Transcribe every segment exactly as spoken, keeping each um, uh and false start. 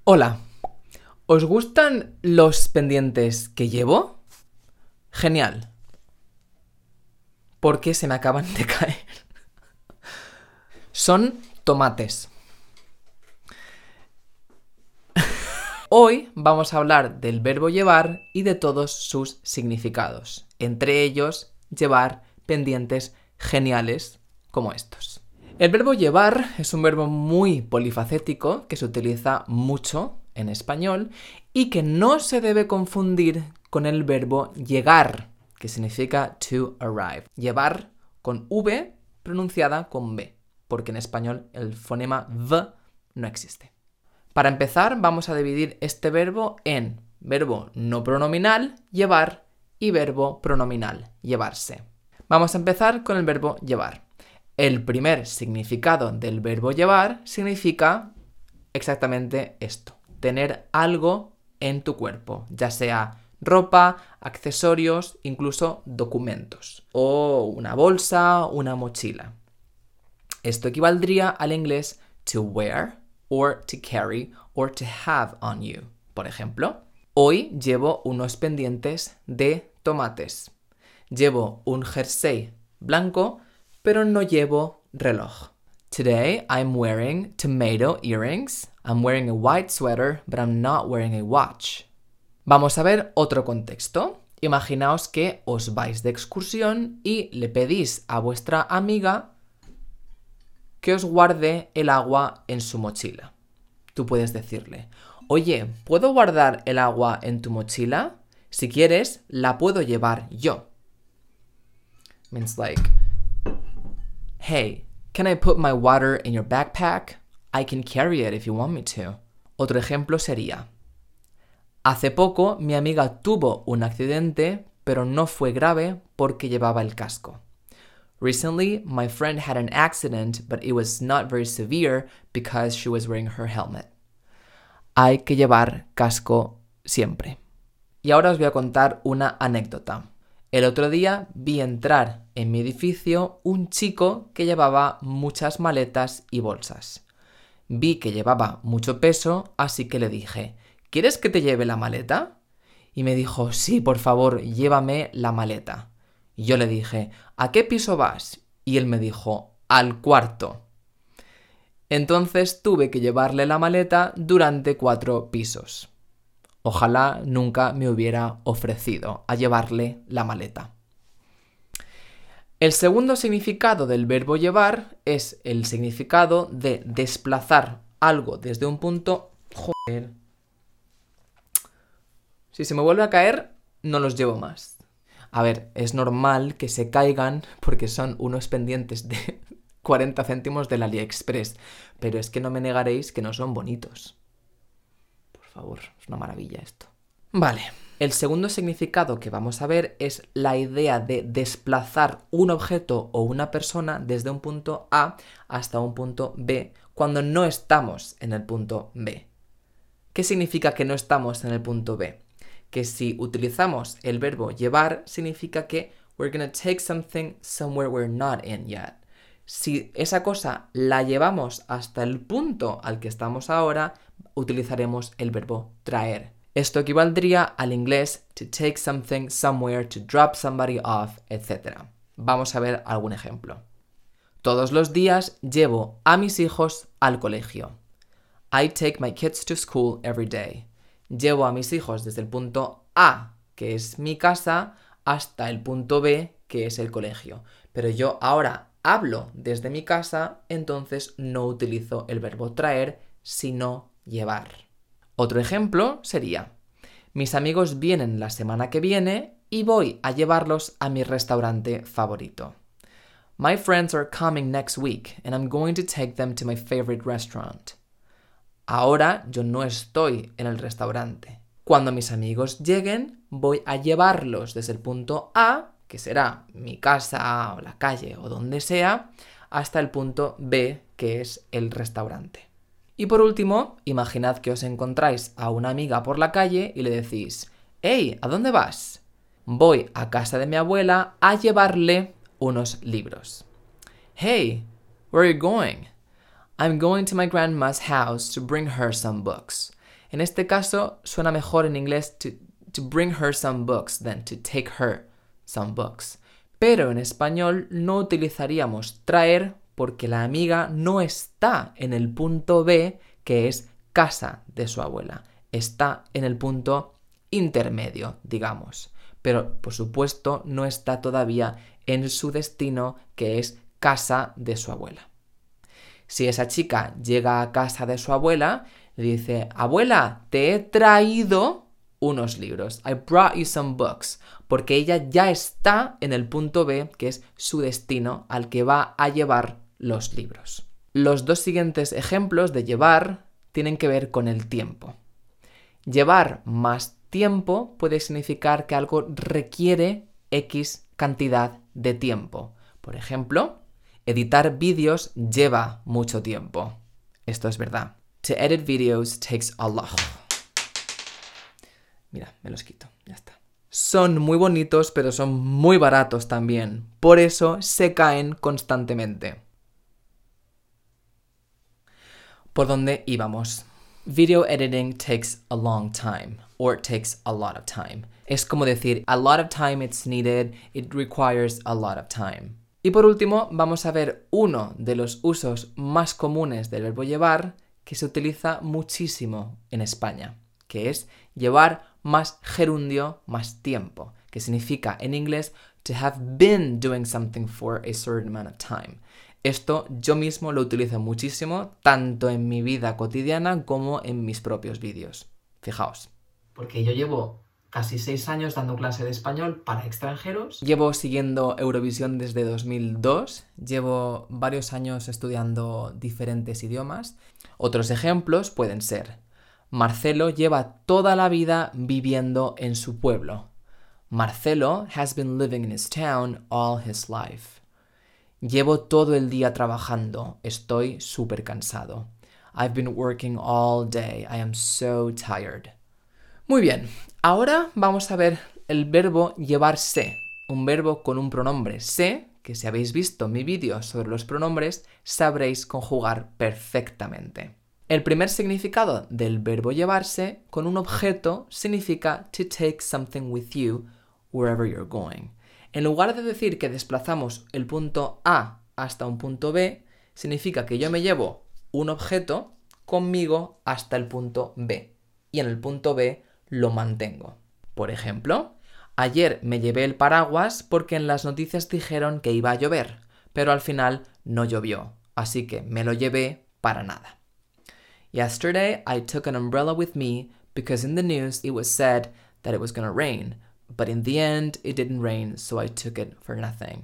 Hola, ¿os gustan los pendientes que llevo? Genial. Porque se me acaban de caer. Son tomates. Hoy vamos a hablar del verbo llevar y de todos sus significados. Entre ellos, llevar pendientes geniales como estos. El verbo llevar es un verbo muy polifacético que se utiliza mucho en español y que no se debe confundir con el verbo llegar, que significa to arrive. Llevar con V pronunciada con B, porque en español el fonema V no existe. Para empezar, vamos a dividir este verbo en verbo no pronominal, llevar, y verbo pronominal, llevarse. Vamos a empezar con el verbo llevar. El primer significado del verbo llevar significa exactamente esto: tener algo en tu cuerpo, ya sea ropa, accesorios, incluso documentos, o una bolsa, una mochila. Esto equivaldría al inglés to wear, or to carry, or to have on you. Por ejemplo, hoy llevo unos pendientes de tomates. Llevo un jersey blanco, pero no llevo reloj. Today I'm wearing tomato earrings. I'm wearing a white sweater, but I'm not wearing a watch. Vamos a ver otro contexto. Imaginaos que os vais de excursión y le pedís a vuestra amiga que os guarde el agua en su mochila. Tú puedes decirle: oye, ¿puedo guardar el agua en tu mochila? Si quieres, la puedo llevar yo. Means like, hey, can I put my water in your backpack? I can carry it if you want me to. Otro ejemplo sería: hace poco mi amiga tuvo un accidente, pero no fue grave porque llevaba el casco. Recently, my friend had an accident, but it was not very severe because she was wearing her helmet. Hay que llevar casco siempre. Y ahora os voy a contar una anécdota. El otro día vi entrar en mi edificio un chico que llevaba muchas maletas y bolsas. Vi que llevaba mucho peso, así que le dije: ¿quieres que te lleve la maleta? Y me dijo: sí, por favor, llévame la maleta. Y yo le dije: ¿a qué piso vas? Y él me dijo: al cuarto. Entonces tuve que llevarle la maleta durante cuatro pisos. Ojalá nunca me hubiera ofrecido a llevarle la maleta. El segundo significado del verbo llevar es el significado de desplazar algo desde un punto... Joder. Si se me vuelve a caer, no los llevo más. A ver, es normal que se caigan porque son unos pendientes de cuarenta céntimos del AliExpress, pero es que no me negaréis que no son bonitos. Por favor, es una maravilla esto. Vale, el segundo significado que vamos a ver es la idea de desplazar un objeto o una persona desde un punto A hasta un punto B cuando no estamos en el punto B. ¿Qué significa que no estamos en el punto B? Que si utilizamos el verbo llevar, significa que we're gonna take something somewhere we're not in yet. Si esa cosa la llevamos hasta el punto al que estamos ahora, utilizaremos el verbo traer. Esto equivaldría al inglés to take something somewhere, to drop somebody off, etcétera. Vamos a ver algún ejemplo. Todos los días llevo a mis hijos al colegio. I take my kids to school every day. Llevo a mis hijos desde el punto A, que es mi casa, hasta el punto B, que es el colegio. Pero yo ahora hablo desde mi casa, entonces no utilizo el verbo traer, sino llevar. Otro ejemplo sería: mis amigos vienen la semana que viene y voy a llevarlos a mi restaurante favorito. My friends are coming next week and I'm going to take them to my favorite restaurant. Ahora yo no estoy en el restaurante. Cuando mis amigos lleguen, voy a llevarlos desde el punto A, que será mi casa o la calle o donde sea, hasta el punto B, que es el restaurante. Y por último, imaginad que os encontráis a una amiga por la calle y le decís: «Hey, ¿a dónde vas?» Voy a casa de mi abuela a llevarle unos libros. «Hey, where are you going?» I'm going to my grandma's house to bring her some books. En este caso suena mejor en inglés to, to bring her some books than to take her some books. Pero en español no utilizaríamos traer porque la amiga no está en el punto B, que es casa de su abuela. Está en el punto intermedio, digamos. Pero, por supuesto, no está todavía en su destino, que es casa de su abuela. Si esa chica llega a casa de su abuela, le dice, abuela, te he traído unos libros. I brought you some books. Porque ella ya está en el punto B, que es su destino, al que va a llevar los libros. Los dos siguientes ejemplos de llevar tienen que ver con el tiempo. Llevar más tiempo puede significar que algo requiere X cantidad de tiempo. Por ejemplo, editar vídeos lleva mucho tiempo. Esto es verdad. To edit videos takes a lot. Mira, me los quito, ya está. Son muy bonitos, pero son muy baratos también. Por eso se caen constantemente. ¿Por dónde íbamos? Video editing takes a long time, or it takes a lot of time. Es como decir, a lot of time it's needed, it requires a lot of time. Y por último, vamos a ver uno de los usos más comunes del verbo llevar que se utiliza muchísimo en España, que es llevar más gerundio, más tiempo, que significa en inglés to have been doing something for a certain amount of time. Esto yo mismo lo utilizo muchísimo, tanto en mi vida cotidiana como en mis propios vídeos. Fijaos. Porque yo llevo casi seis años dando clase de español para extranjeros. Llevo siguiendo Eurovisión desde dos mil dos. Llevo varios años estudiando diferentes idiomas. Otros ejemplos pueden ser: Marcelo lleva toda la vida viviendo en su pueblo. Marcelo has been living in his town all his life. Llevo todo el día trabajando. Estoy súper cansado. I've been working all day. I am so tired. Muy bien, ahora vamos a ver el verbo llevarse, un verbo con un pronombre se, que si habéis visto mi vídeo sobre los pronombres, sabréis conjugar perfectamente. El primer significado del verbo llevarse con un objeto significa to take something with you wherever you're going. En lugar de decir que desplazamos el punto A hasta un punto B, significa que yo me llevo un objeto conmigo hasta el punto B y en el punto B lo mantengo. Por ejemplo, ayer me llevé el paraguas porque en las noticias dijeron que iba a llover, pero al final no llovió, así que me lo llevé para nada. Yesterday I took an umbrella with me because in the news it was said that it was going to rain, but in the end it didn't rain, so I took it for nothing.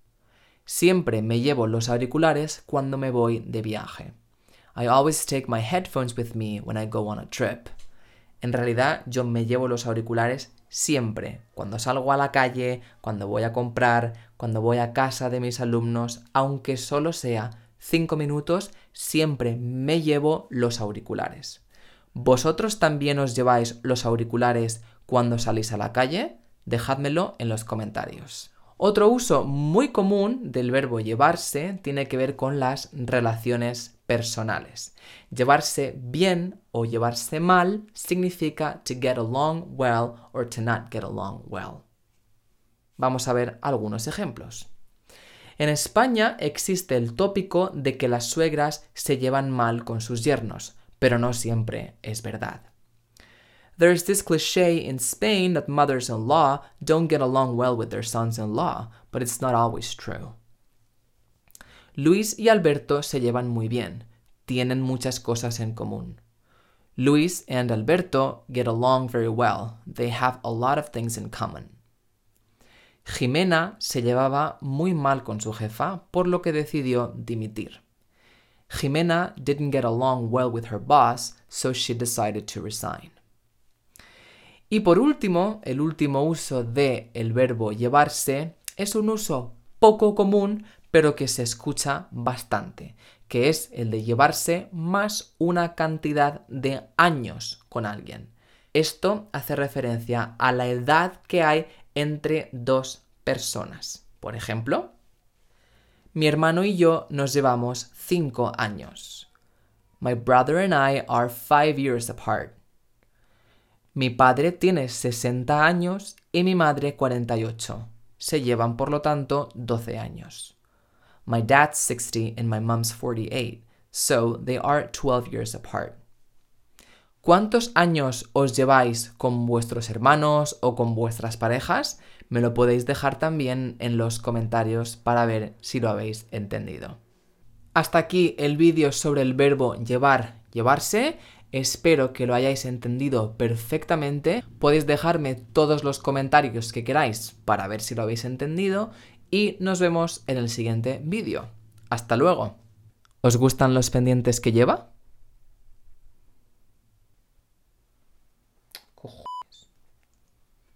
Siempre me llevo los auriculares cuando me voy de viaje. I always take my headphones with me when I go on a trip. En realidad, yo me llevo los auriculares siempre, cuando salgo a la calle, cuando voy a comprar, cuando voy a casa de mis alumnos, aunque solo sea cinco minutos, siempre me llevo los auriculares. ¿Vosotros también os lleváis los auriculares cuando salís a la calle? Dejádmelo en los comentarios. Otro uso muy común del verbo llevarse tiene que ver con las relaciones personales. Llevarse bien o llevarse mal significa to get along well or to not get along well. Vamos a ver algunos ejemplos. En España existe el tópico de que las suegras se llevan mal con sus yernos, pero no siempre es verdad. There's this cliché in Spain that mothers-in-law don't get along well with their sons-in-law, but it's not always true. Luis y Alberto se llevan muy bien. Tienen muchas cosas en común. Luis and Alberto get along very well. They have a lot of things in common. Jimena se llevaba muy mal con su jefa, por lo que decidió dimitir. Jimena didn't get along well with her boss, so she decided to resign. Y por último, el último uso de el verbo llevarse es un uso poco común, pero que se escucha bastante, que es el de llevarse más una cantidad de años con alguien. Esto hace referencia a la edad que hay entre dos personas. Por ejemplo, mi hermano y yo nos llevamos cinco años. My brother and I are five years apart. Mi padre tiene sesenta años y mi madre cuarenta y ocho. Se llevan, por lo tanto, doce años. My dad's sixty and my mom's forty-eight, so they are twelve years apart. ¿Cuántos años os lleváis con vuestros hermanos o con vuestras parejas? Me lo podéis dejar también en los comentarios para ver si lo habéis entendido. Hasta aquí el vídeo sobre el verbo llevar, llevarse. Espero que lo hayáis entendido perfectamente. Podéis dejarme todos los comentarios que queráis para ver si lo habéis entendido y nos vemos en el siguiente vídeo. ¡Hasta luego! ¿Os gustan los pendientes que lleva?